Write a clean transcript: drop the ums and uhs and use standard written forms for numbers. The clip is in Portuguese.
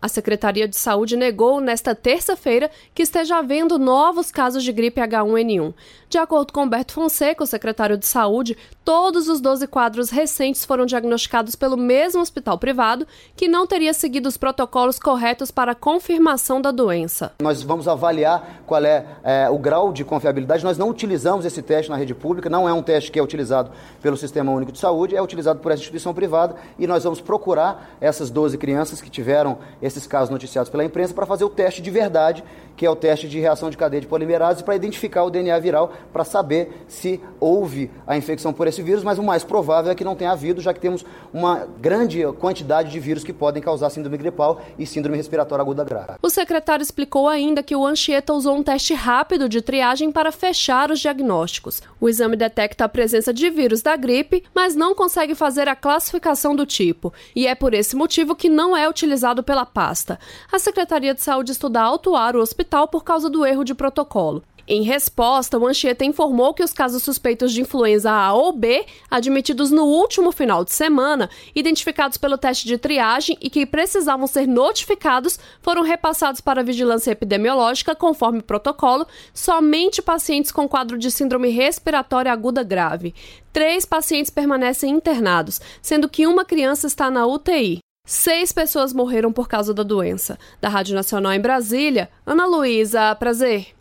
A Secretaria de Saúde negou nesta terça-feira que esteja havendo novos casos de gripe H1N1. De acordo com Humberto Fonseca, o secretário de Saúde, todos os 12 quadros recentes foram diagnosticados pelo mesmo hospital privado, que não teria seguido os protocolos corretos para a confirmação da doença. Nós vamos avaliar qual é o grau de confiabilidade. Nós não utilizamos esse teste na rede pública, não é um teste que é utilizado pelo Sistema Único de Saúde, é utilizado por essa instituição privada e nós vamos procurar essas 12 crianças que tiveram esses casos noticiados pela imprensa para fazer o teste de verdade, que é o teste de reação de cadeia de polimerase, para identificar o DNA viral, para saber se houve a infecção por esse vírus, mas o mais provável é que não tenha havido, já que temos uma grande quantidade de vírus que podem causar síndrome gripal e síndrome respiratória aguda grave. O secretário explicou ainda que o Anchieta usou um teste rápido de triagem para fechar os diagnósticos. O exame detecta a presença de vírus da gripe, mas não consegue fazer a classificação do tipo, e é por esse motivo que não é utilizado pela pasta. A Secretaria de Saúde estuda autuar o hospital por causa do erro de protocolo. Em resposta, o Anchieta informou que os casos suspeitos de influenza A ou B, admitidos no último final de semana, identificados pelo teste de triagem e que precisavam ser notificados, foram repassados para a vigilância epidemiológica conforme protocolo, somente pacientes com quadro de síndrome respiratória aguda grave. 3 pacientes permanecem internados, sendo que uma criança está na UTI. 6 pessoas morreram por causa da doença. Da Rádio Nacional em Brasília, Ana Luísa, prazer.